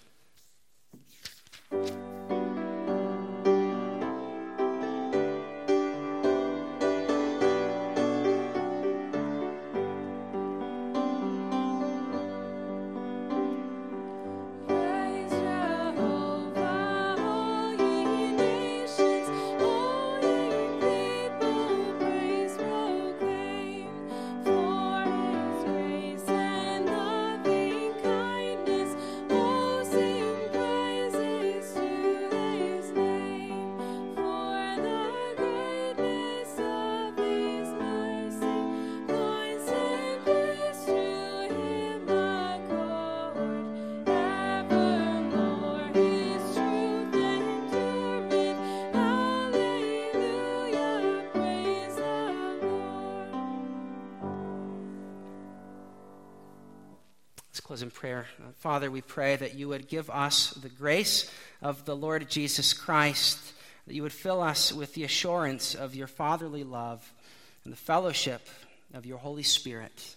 Close in prayer. Father, we pray that you would give us the grace of the Lord Jesus Christ, that you would fill us with the assurance of your fatherly love and the fellowship of your Holy Spirit.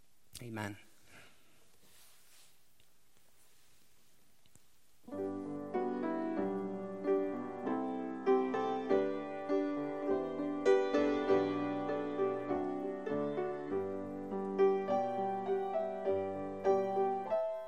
Amen.